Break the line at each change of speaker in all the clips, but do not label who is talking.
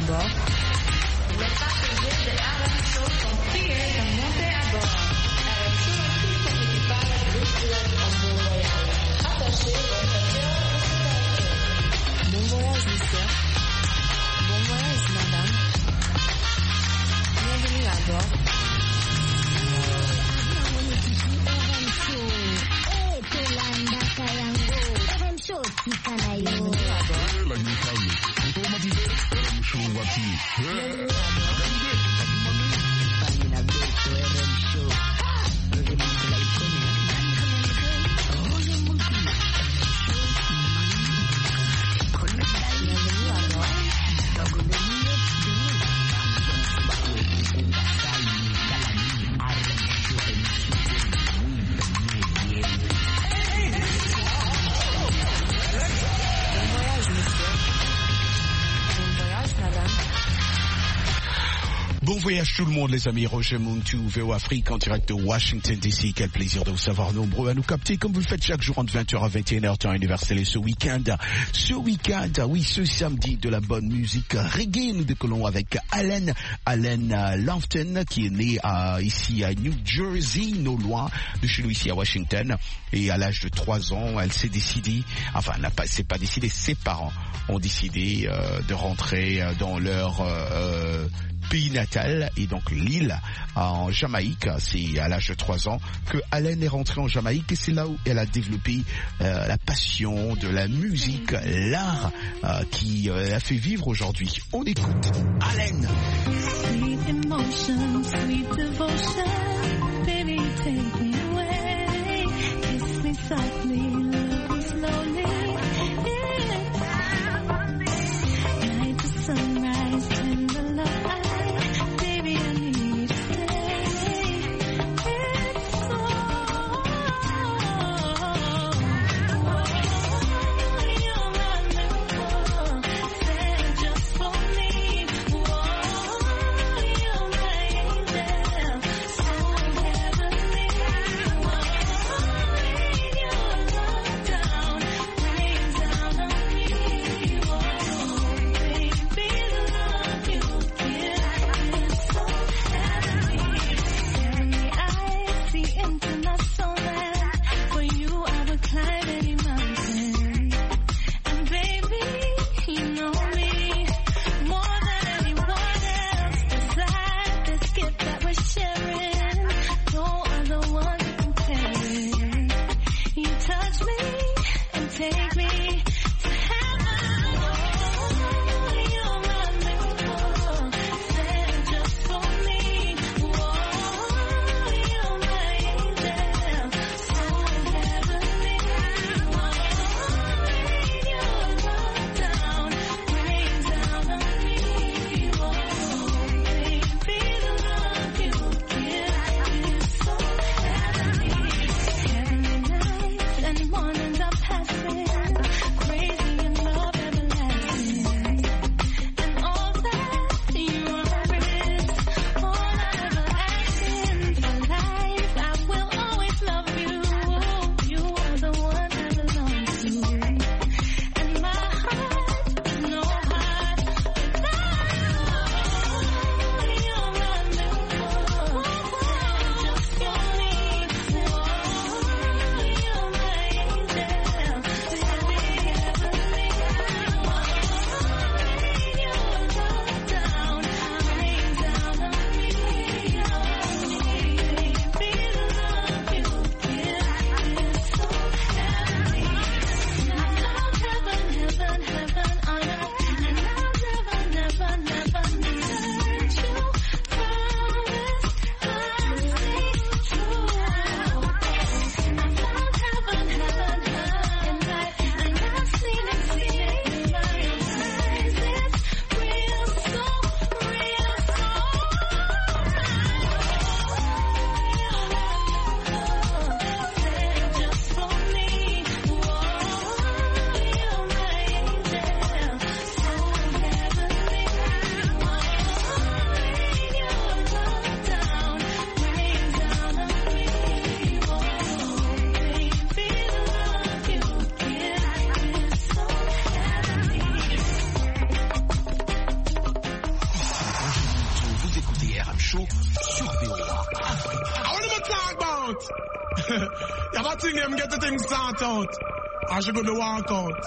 bord.
Les passagers de RM Show sont priés de monter à bord. RM Show et tout son équipage vous souhaitent un bon voyage. Attachez votre cœur et
Bon voyage, monsieur. Bon voyage, madame. Bienvenue à bord.
Bon voyage tout le monde les amis, Roger Muntu, VO Afrique en direct de Washington DC. Quel plaisir de vous savoir nombreux à nous capter comme vous le faites chaque jour entre 20h à 21h temps universel. Et ce week-end, oui ce samedi de la bonne musique reggae, nous décollons avec Allen Lofton qui est né ici à New Jersey, non loin de chez nous ici à Washington. Et à l'âge de 3 ans, elle s'est décidée, enfin c'est pas décidé, ses parents ont décidé de rentrer dans leur pays natal et donc l'île en Jamaïque. C'est à l'âge de 3 ans que Allen est rentrée en Jamaïque et c'est là où elle a développé la passion de la musique, l'art qui l'a fait vivre aujourd'hui. On écoute Allen.
Sweet emotion, sweet devotion, baby take me away, kiss me softly, love me slowly, night to sunrise, tender love.
Show sur VOA Africa.
I want to talk about. You have a thing, him get the thing start out. I should go to walk out.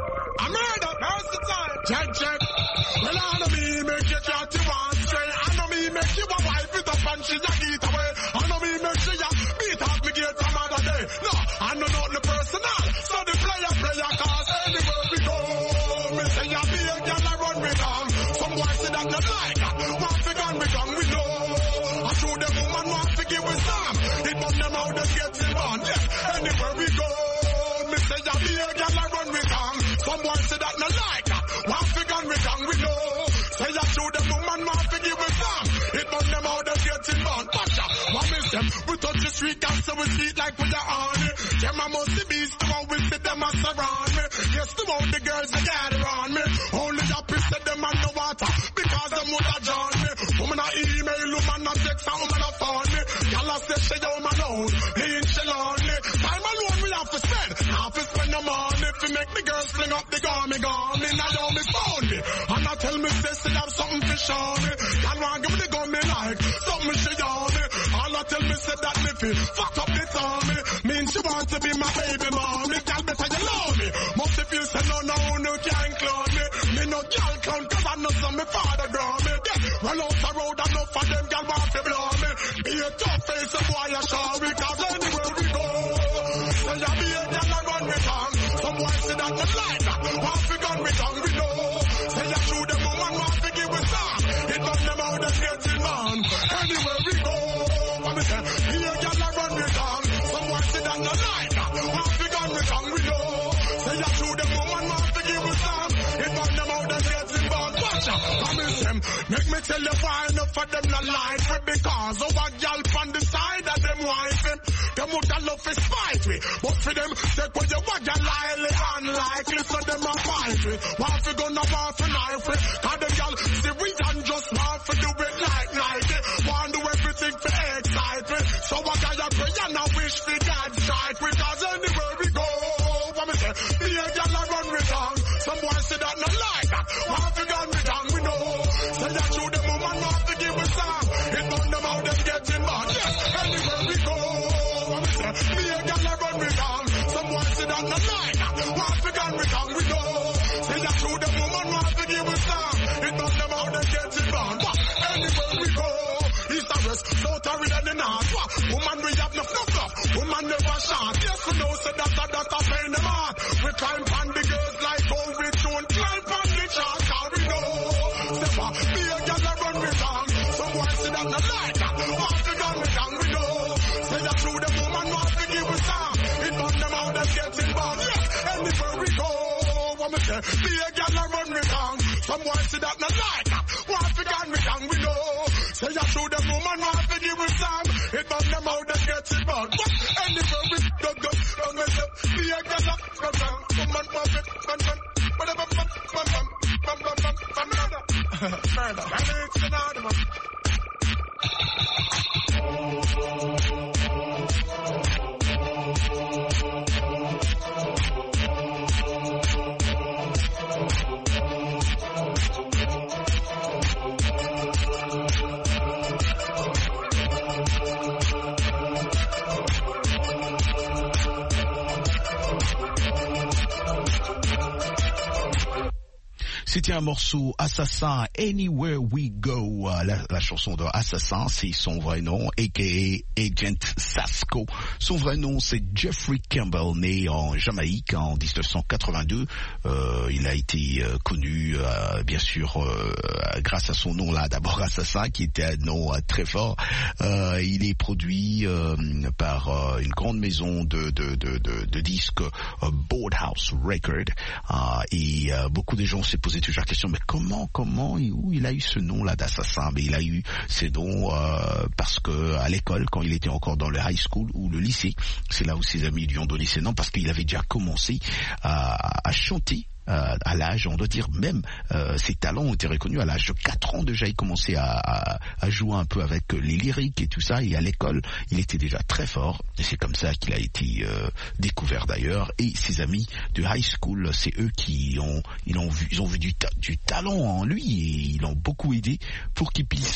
I murder, now's the time. Check. Well, I know me make you cat you want stray. I know me make you a wife it up and she a get away. I know me make she a beat up me gate some other day. No, I know not the personal. So the player cause anywhere we go. Me say ya be a girl I run me down. Some boys say that not like that. Want to gun me down we know. I show them woman want to give us some. It burn them out and get it on. Yes, anywhere we go. Me say ya be a girl I run me down. Some boys say that not like that. Want to gun me down we know. Say ya show them woman want to give us some. It burn them out and get it on. Watch out, what miss them? We touch the street and so we sweet like we are on it. Them a must be beast, the one we see them a surround me. Yes, the one the girls they gather on me. Only happy said them and no water because them would have drawn me. Woman a email, woman a text and woman a phone me. Y'all a say she on my own, me and she lonely. Time alone we have to spend, half to spend the money. To make the girls fling up the gone me. Now you me phone me, and I tell me say she have something to show me. Y'all want give me the gun me like, something she on me. All I tell me say that me feel, fuck up the tummy. Mean she want to be my baby mommy. Y'all better you love me. Must if you say no can't clone me. Me no girl clown cause I know some me father grow me. Yeah, run out the road and enough of them girl want to blow me. Be a tough face and boy I show me cause anywhere we go. Say ya be a girl and run me down. Some boys say that not like that. Want to gun me down we know. Say ya shoot them woman want to give us some. It burn them out and get it man. Anywhere we go. What me say? Be a girl and run me down. Some boys say that not like that. Want to gun me down we know. Say ya shoot them woman want to give us some. It burn them out and get it man. Watch out. I miss them. Make me tell you why enough of them not like me. Because of a girl from the side of them wife him. Them would have love to spite me. But for them, take what you want, you're highly unlikely. So them a fight me. Want to go now, want to knife me. Cause them girl, see we done just want to do it like Nike. Want to do everything to excite me. So I got your pray and I wish for God strike me. Cause anywhere we go, what me say, the girl I run me down. Some boys say that not like that. Want to gun me down, we know. Say that you the woman want to give us some. It burn them out and get in mad. Yes, anywhere we go. What me say, the girl I run me down. Some boys say that not like that. Want to gun me down, we know. Say that you the woman want to give us some. It burn them out and get in mad. But anywhere we go. East or west, south or in the north. Woman we have no fluff. Woman never shot. Yes, we know say that a pain them heart. We climb on the girls like how we don't climb on the chart. How we know. Step up, be a girl that run me down. Some boys say that not like that. Want to gun me down, we know. Say that through the woman want to give us some. It burn them out and get in bad. Yes, anywhere we go. What me say? Be a girl that run me down. Some boys say that not like that. Want to gun me down, we know. Say that through the woman want to give us some. It burn them out and get in bad. But anywhere we go, don't me say. Be a girl that run down. Woman want it, man. Whatever, murder. I know it's another one.
C'était un morceau Assassin, Anywhere We Go. La chanson de Assassin, c'est son vrai nom, a.k.a. Agent Sasco. Son vrai nom, c'est Jeffrey Campbell, né en Jamaïque en 1982. Il a été connu, bien sûr, grâce à son nom là, d'abord Assassin, qui était un nom très fort. Il est produit par une grande maison de disques, Boardhouse Record. Et beaucoup de gens s'est posé toujours la question, mais où il a eu ce nom-là d'assassin? Mais il a eu ce nom parce que à l'école, quand il était encore dans le high school ou le lycée, c'est là où ses amis lui ont donné ce nom, parce qu'il avait déjà commencé à chanter. À l'âge, on doit dire même, ses talents ont été reconnus à l'âge de 4 ans déjà. Il commençait à jouer un peu avec les lyriques et tout ça, et à l'école, il était déjà très fort, et c'est comme ça qu'il a été découvert d'ailleurs. Et ses amis de high school, c'est eux qui ont vu du talent en lui, et ils l'ont beaucoup aidé pour qu'il puisse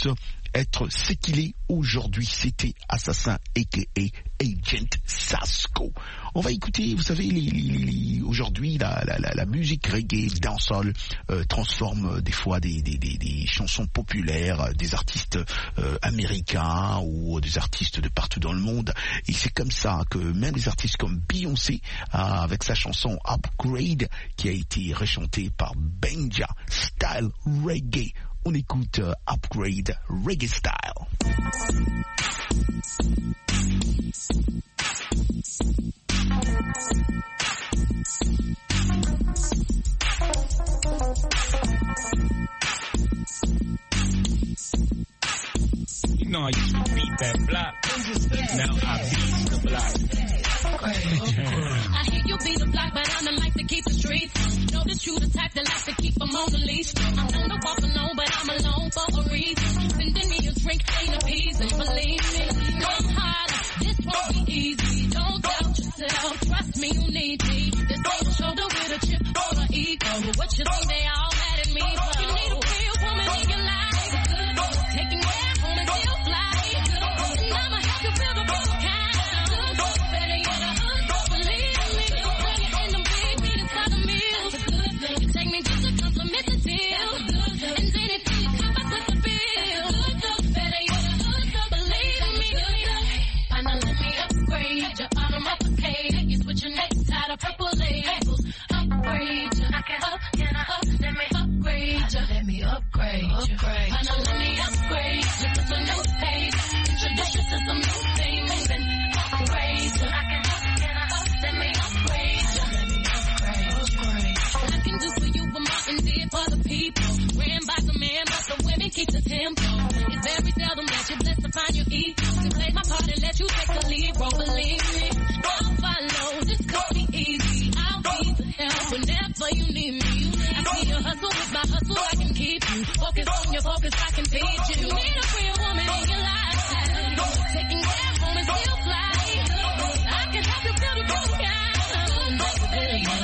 être ce qu'il est aujourd'hui. C'était Assassin aka Agent Sasco. On va écouter, vous savez, aujourd'hui la musique reggae, dancehall transforme des fois des chansons populaires, des artistes américains ou des artistes de partout dans le monde. Et c'est comme ça que même des artistes comme Beyoncé, avec sa chanson Upgrade, qui a été rechantée par Benja, style reggae. On écoute Upgrade Reggae Style.
You know I used to beat that block. Now I beat the block.
I hear you beat the block, but I don't like to keep the streets. Know that you the type that likes to keep them on the leash. I'm known to walk alone, but I'm alone for a reason. Sending me a drink ain't appeasing. Believe me, come harder. This won't be easy. Don't doubt yourself. Trust me, you need me. This ain't a shoulder with a chip or an ego. But what you think they all mad at me for? You need a real woman in your life. Taking care home and still fly. And I'ma help you build a broken kind. Better yet, believe me. Bring it in them big meetings for the meals. You take me just to compliment the deal. And then if you come back with the bill. Better yet, believe me. Finally let me upgrade you. Automobile. You switch your next tie to purple labels. Upgrade you. Let me upgrade you. Let me upgrade you. Finally let me upgrade you. Put some new page. Introduce you to some new things. And upgrade you. Let me upgrade you. Let me upgrade you. I can do for you what Martin did for the people. Ran by the man, but the women keep the tempo. It's very seldom that you're blessed to find your equal. To play my part and let you take the lead, bro, believe me. I'll follow, this could be easy. I'll be to help whenever you need me. I see your hustle with my hustle, I can keep you. Focus on your focus, I can feed you. You need a real woman in your life. Taking care home and still fly. I can help you build a broken guy. Believe me,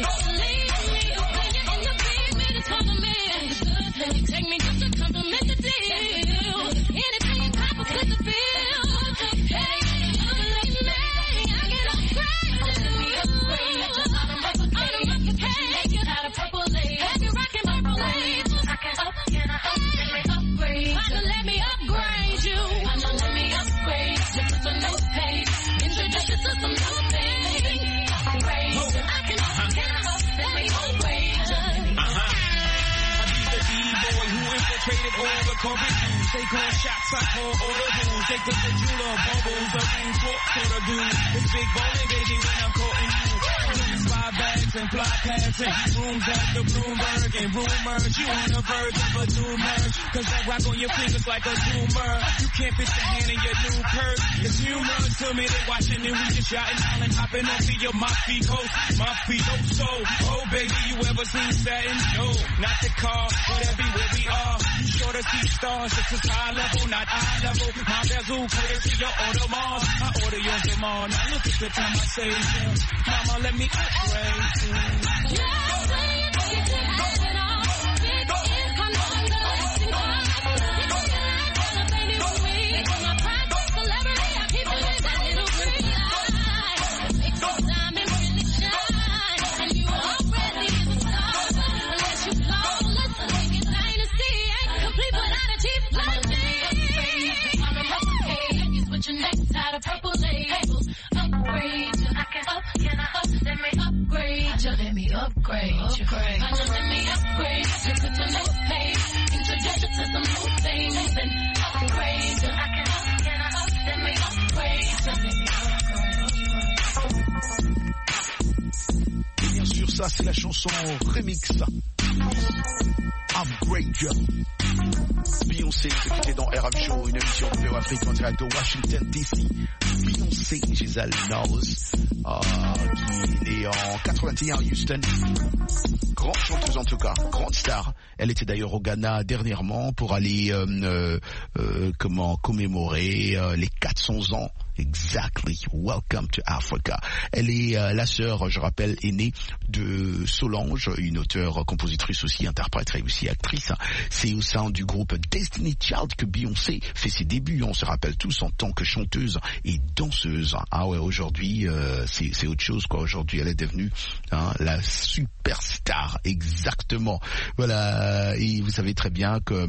when you're in your big minutes for the man. You take me just to compliment the deal. Anything pop with the bill. Hey, believe me, I get upgrade. Let me upgrade. Hey, get out of purple lace. Have you rocking purple lace? Upgrade. Let me upgrade you. Let me upgrade you to some new page. Introduce you to some new things. Upgrade. I can let me upgrade you.
The D-boy who infiltrated all the corporations. They call shots, I call audibles. They put the jeweler bubbles, the ring talk to the dude. It's big bowling, baby, when I'm courting you. Fly bags and fly pads and rooms at the Bloomberg and rumors. You on the verge of a new merge. Cause that rock on your fingers like a tumor. You can't fit your hand in your new purse. It's humor to me, they watching and we just shouting out and hopping off of your Mafia coast. Mafia so. Oh baby, you ever seen satin? No, not the car, but everywhere we are. You sure to see stars, this is high level, not eye level. My bezel, courtesy your Audemars. I order your Jamal. Now look at the time I say, mama, let me upgrade you.
Your next tie to purple labels. Upgrade you. Let me upgrade you. Let me upgrade you. Let me upgrade you. Put your new page. Introduce you to some new things. And upgrade you. Let me upgrade you. Let me upgrade you.
Bien sûr, ça c'est la chanson remix. Upgrade you. Beyoncé, c'était dans RF Show, une émission de VO Afrique en direct de Washington DC. Beyoncé, Giselle Knowles, qui est née en 81 à Houston. Grande chanteuse en tout cas, grande star. Elle était d'ailleurs au Ghana dernièrement pour aller commémorer les 400 ans Exactly. Welcome to Africa. Elle est la sœur, je rappelle, aînée de Solange, une auteure, compositrice aussi, interprète et aussi actrice. C'est au sein du groupe Destiny Child que Beyoncé fait ses débuts. On se rappelle tous en tant que chanteuse et danseuse. Ah ouais, aujourd'hui, c'est autre chose, quoi. Aujourd'hui, elle est devenue la superstar. Exactement. Voilà. Et vous savez très bien que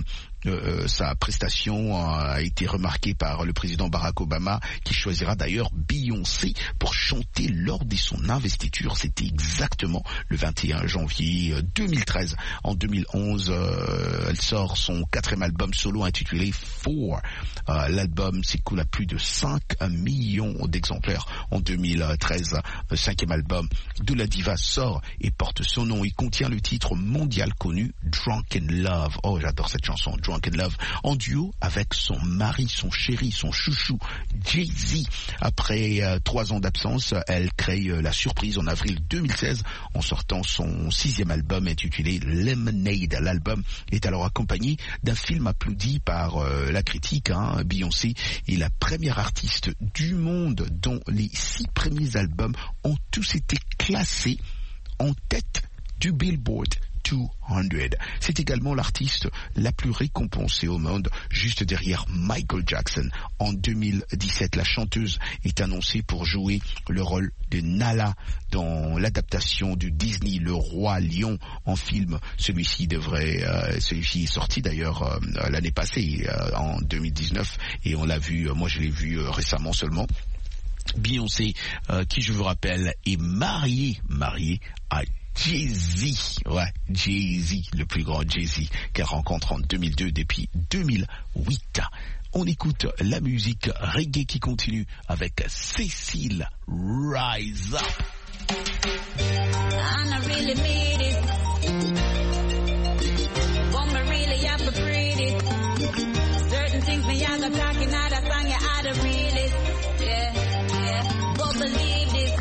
sa prestation a été remarquée par le président Barack Obama, qui choisira d'ailleurs Beyoncé pour chanter lors de son investiture. C'était exactement le 21 janvier 2013. En 2011, elle sort son 4e album solo intitulé Four. L'album s'écoule à plus de 5 millions d'exemplaires. En 2013, le 5e album de la diva sort et porte son nom. Il contient le titre mondial connu Drunk in Love. Oh, j'adore cette chanson, Drunk in Love, en duo avec son mari, son chéri, son chouchou, Jay-Z. Après 3 ans d'absence, elle crée la surprise en avril 2016 en sortant son 6e album intitulé Lemonade. L'album est alors accompagné d'un film applaudi par la critique. Beyoncé est la première artiste du monde dont les 6 premiers albums ont tous été classés en tête du Billboard 200. C'est également l'artiste la plus récompensée au monde, juste derrière Michael Jackson. En 2017, la chanteuse est annoncée pour jouer le rôle de Nala dans l'adaptation du Disney Le Roi Lion en film. Celui-ci est sorti d'ailleurs l'année passée, en 2019, et on l'a vu, moi je l'ai vu récemment seulement. Beyoncé, qui je vous rappelle est mariée à Jay-Z, ouais, Jay-Z, le plus grand Jay-Z qu'elle rencontre en 2002 depuis 2008. On écoute la musique reggae qui continue avec Cécile Rise Up.
And I really made it. But me really have to breathe it. Certain things me I got talking out of song, you ought to read it. Yeah. But believe this.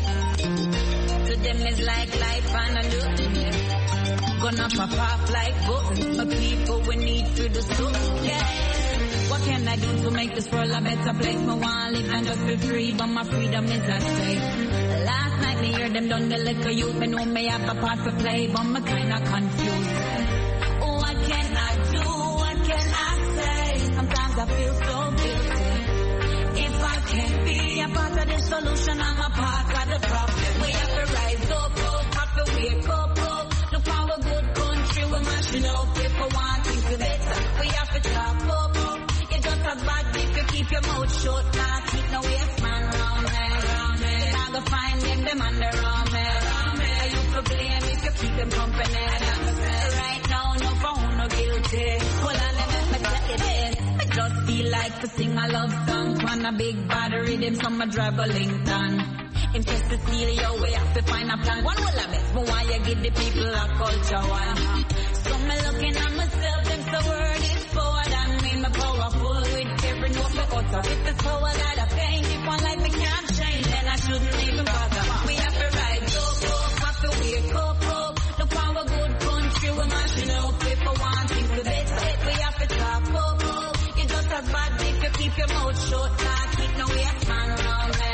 To them is like life and a look. Yeah. Gonna pop off like buttons. But people we need for the soup. Yeah. What can I do to make this world a better place? Me want live and just be free, but my freedom is at stake. Last night me hear them done the liquor youth. Me know me have a part to play, but me kinda confused. What can I do? What can I say? Sometimes I feel so guilty. If I can't be a part of the solution, I'm a part of the problem. We have to rise up, have to wake up. Look for a good country, we're mashing up. If we want things to better, we have to chop up. As bad if you keep your mouth shut, not keep no waste man round me. You're not gonna find them under me. You could blame if you keep them company. Right now, no phone, no guilty. Well, I never me tell you this. I just feel like to sing a love song on a big bad rhythm, so I drive a Lincoln. Interest to steal your way, have to find a plan. One will I miss, but why you give the people a culture one? So me looking at myself, them so word is forward and me, my powerful with every note me utter. If it's power that I pain, if one life me can't change, then I shouldn't even bother. We have to rise up, have to wake up. Look for a good country, we're mashing up. If we want things to better, we have to top up. You're just as bad if you keep your mouth shut, not keep no waste man around me.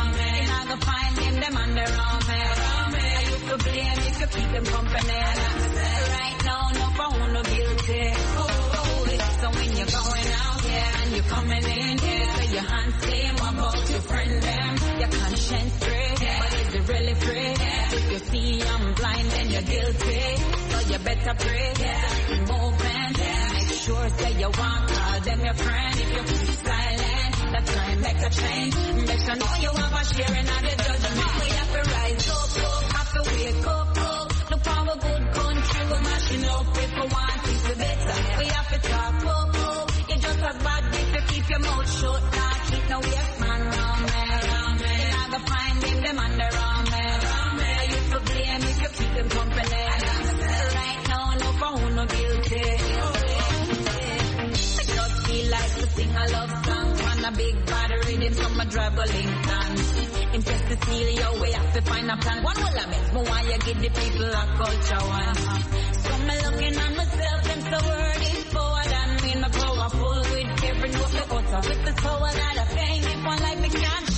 Find them under me. You could blame if you keep them company. Right now, no phone, no guilty. So when you're going out here and you're coming in here, so your hands clean, what about your friend them? Your conscience free, but is it really free? If you see I'm blind, then you're guilty. So you better pray, movement. Make sure say you want, call them your friend. If you keep silent, that's time make a change. Make sure know you have a share in the judgment. We have to rise up, have to wake up. Look for a good country, we're mashing up. If we want things to better, we have to top up. You're just as bad if you keep your mouth shut. Not keep no waste man around me. You're not gonna find them under me. You could blame if you keep them company. Right now, no phone, no guilty. I just feel like to sing a love song on a big bad rhythm, so I drive a Lincoln. Interest to steal your way, have to find a plan. One will I miss, but why you give the people a culture one? So me looking at myself, and so word is forward and me, my powerful with every note me utter. With the power that I pain, if one like me can't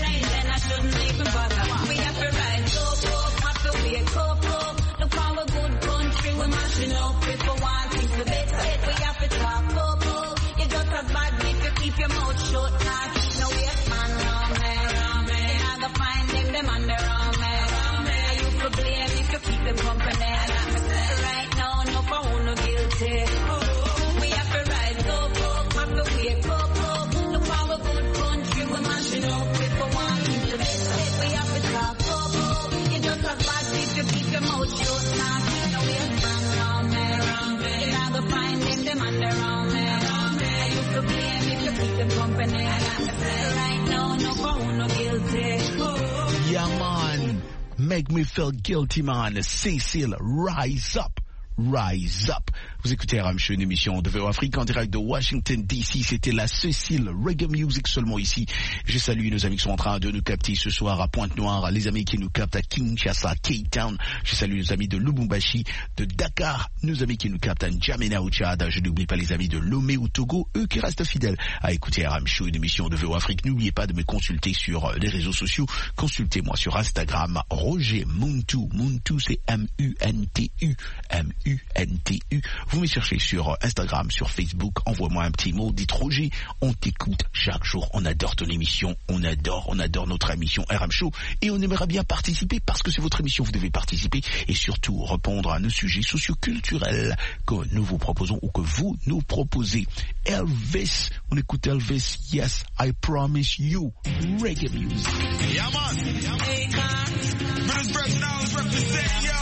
keep your mouth shut, nah keep no waste man round me. You're not gonna find them on the wrong me. You could blame if you keep them company. Right now, no for who no guilty. We have to rise up, have to wake up. Look for our good country, we mashing up. If we want to keep the best, we have to talk up. You just as bad if you keep your mouth shut, nah keep no waste man round me. You're not gonna find them on the wrong me. You could blame if you keep them company. Right now, no for who no guilty.
Yeah, man. Make me feel guilty, man. Cécile, rise up. Rise up. Vous écoutez RM Show, une émission de VO Afrique en direct de Washington DC. C'était la Cécile Reggae Music seulement ici. Je salue nos amis qui sont en train de nous capter ce soir à Pointe-Noire, les amis qui nous captent à Kinshasa, Cape Town. Je salue nos amis de Lubumbashi, de Dakar, nos amis qui nous captent à N'Djamena au Tchad. Je n'oublie pas les amis de Lomé au Togo, eux qui restent fidèles à écouter RM Show, une émission de VO Afrique. N'oubliez pas de me consulter sur les réseaux sociaux. Consultez-moi sur Instagram, Roger Muntu. Muntu, c'est M-U-N-T-U. M-U-N-T-U. Vous me cherchez sur Instagram, sur Facebook, envoie-moi un petit mot, dites Roger, on t'écoute chaque jour, on adore ton émission, on adore notre émission RM Show et on aimerait bien participer parce que c'est votre émission, vous devez participer et surtout répondre à nos sujets socioculturels que nous vous proposons ou que vous nous proposez. Elvis, on écoute Elvis, Yes, I Promise You, Reggae Music.
Yeah, man. British Personals represent, yo.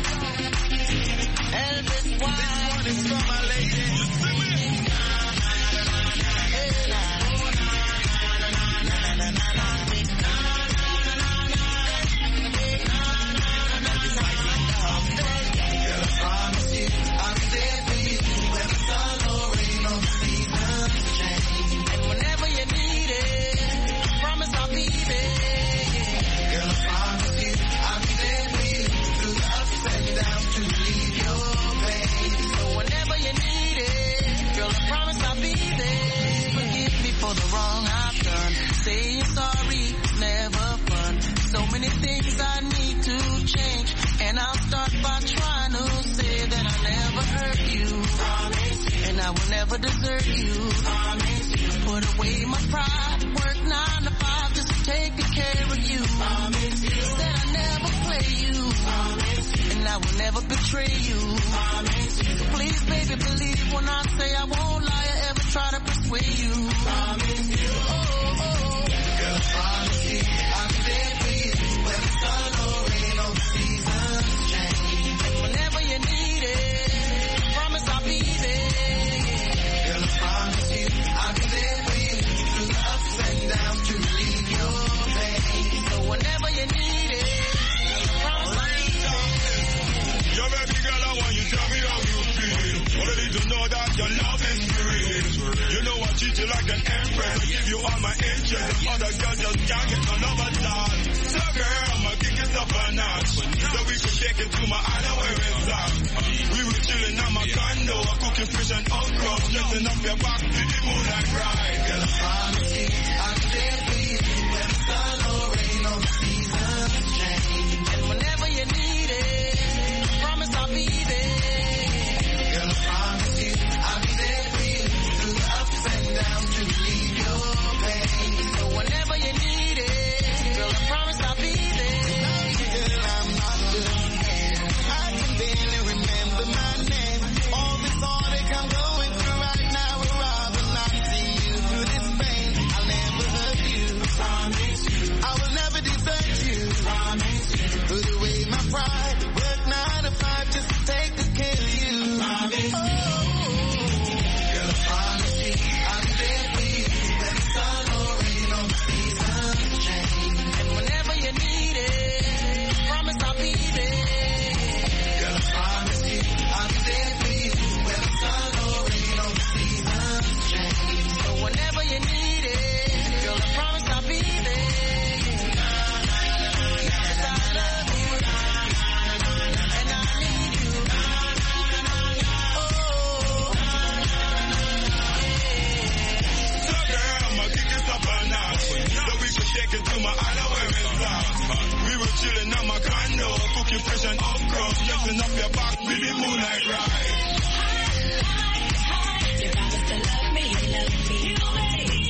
Elvis, why? This one is for my lady. Whenever you need it, I promise I'll be there. Girl, I promise you, I'll be there for you through the ups and downs to relieve your pain. So whenever you need it, girl, I promise I'll be there. Forgive me for the wrong I've done. Saying sorry, never fun. So many things I need to change, and I'll start by trying to say that I never hurt you. Promise you. And I will never desert you. Promise you. Put away my pride, work 9 to 5 just to take care of you. Promise you. Said I never play you. Promise you. And I will never betray you. Promise you. Please, baby, believe when I say I won't lie or ever try to persuade you. Promise you. Girl, I promise you, I'll be there for you. Whether sun or rain or the seasons change. And whenever you need it, I promise I'll be there. Girl, I promise you, I'll be there for you. Through the ups and downs to relieve your pain. So whenever you need it, I promise I'll be there. Yo, baby girl, I want you to tell me how you feel. All I need to know that your love is real. You know I treat you like an empress. Give you all my interest. Other girls just can't get no love at all. So girl, I'ma kick it up a notch. So we can take it to my island where it's at. We were chilling at my condo, cooking fish and okra, stressing up your back to the moonlight ride. Girl, I promise you, I'll be there for you. Whether sun or rain or the seasons change. And whenever you need it, I promise I'll be there. Girl, I promise you, I'll be there for you. Through the ups and downs to relieve your pain. So whenever you need it, girl, I promise I'll be there. Girl, I'm not done. I can barely remember my name. All this heartache I'm going through right now, I'd rather not see you through this pain. I'll never hurt you. Promise you. I will never desert you. Promise you. Put away my pride. Work 9 to 5 just to take good care of you. Promise you. Girl, I promise you, I'll be there for you. Whether sun or rain or the seasons change. And whenever you need it, I promise I'll be there. Girl, I promise you, I'll be there for you. Whether sun or rain or the seasons change. So whenever you need it, girl, I promise I'll be there. Yes, I love you. And I need you. Oh. So girl, I'ma kick this up a notch. So we can take it to my island where it's at. We were chilling at my condo, cooking fish and okra, stressing up your back with the moonlight ride.
You promise to love me, love me.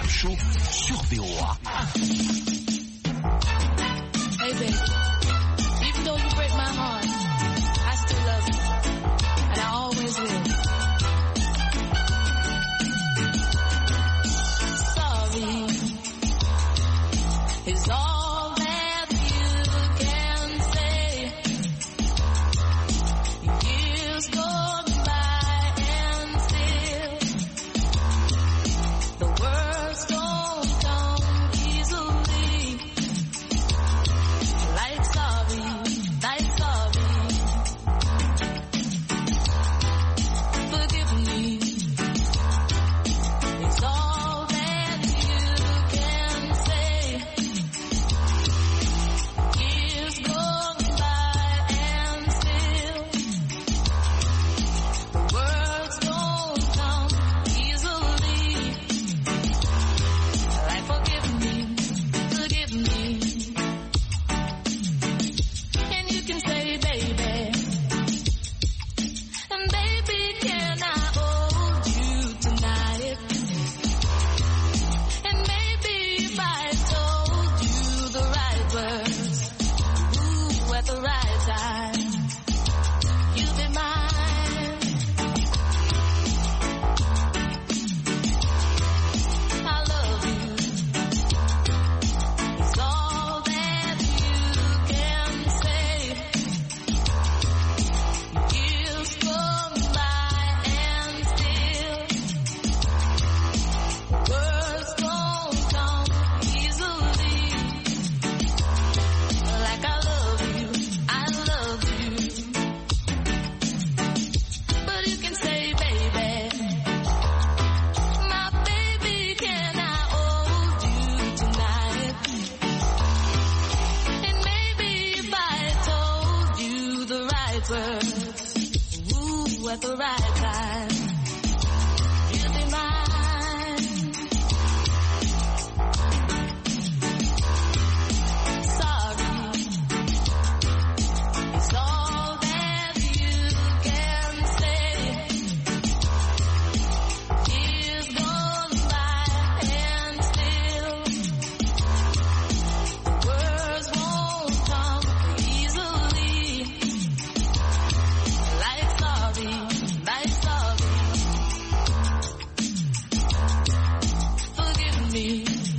Club Show sur VOA.
Hey baby, even though you break my heart, I still love you, and I always will. Sorry is all that you can say. Years go by and still the words don't come easily. Like sorry, like sorry. Forgive me. It's all that you can say. Years go by and still the words don't come easily. Like forgive me, forgive me. And you can say, baby, and baby, can I hold you tonight? And maybe if I told you the right words, ooh, at the right time, you'd be mine. I love you. It's all that you can say. Years go by and still words don't come easily. Like I love you, I love you. But you can say, baby, my baby, can I hold you tonight? And maybe if I told you the right words, ooh, at the right time, you'd be mine. Sorry, it's all that you can say. Years gone by and still the words won't come easily. Like sorry, like sorry. Forgive me.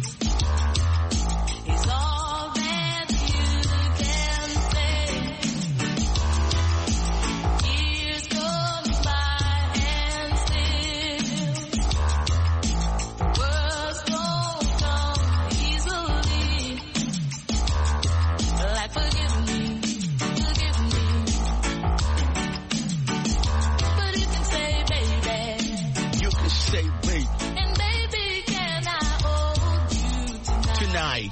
It's all that you can say. Years gone by and still words don't come easily. Like forgive me, forgive me. But you can say, baby,
You can say, wait,
and baby, can I hold you tonight?
tonight.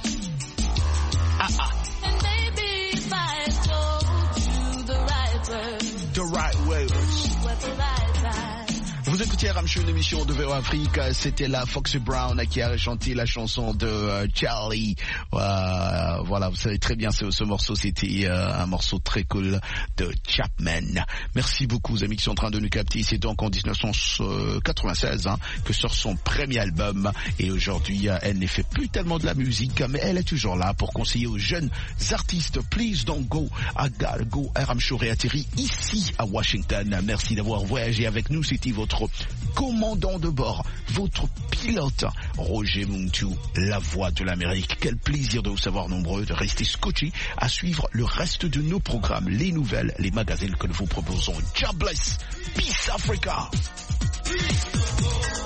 And baby, if I told you the right words,
The right words.
at the right time.
Vous écoutez Ramshow, une émission de VOA Afrique. C'était la Foxy Brown qui a chanté la chanson de Charlie. Voilà, vous savez très bien ce morceau, c'était un morceau très cool de Chapman. Merci beaucoup aux amis qui sont en train de nous capter. C'est donc en 1996 que sort son premier album. Et aujourd'hui, elle ne fait plus tellement de la musique, mais elle est toujours là pour conseiller aux jeunes artistes. Please don't go. I gotta go. Ramshow réatterrit ici à Washington. Merci d'avoir voyagé avec nous. C'était votre commandant de bord, votre pilote, Roger Muntu, la voix de l'Amérique. Quel plaisir de vous savoir nombreux, de rester scotchés à suivre le reste de nos programmes, les nouvelles, les magazines que nous vous proposons. God bless. Peace Africa.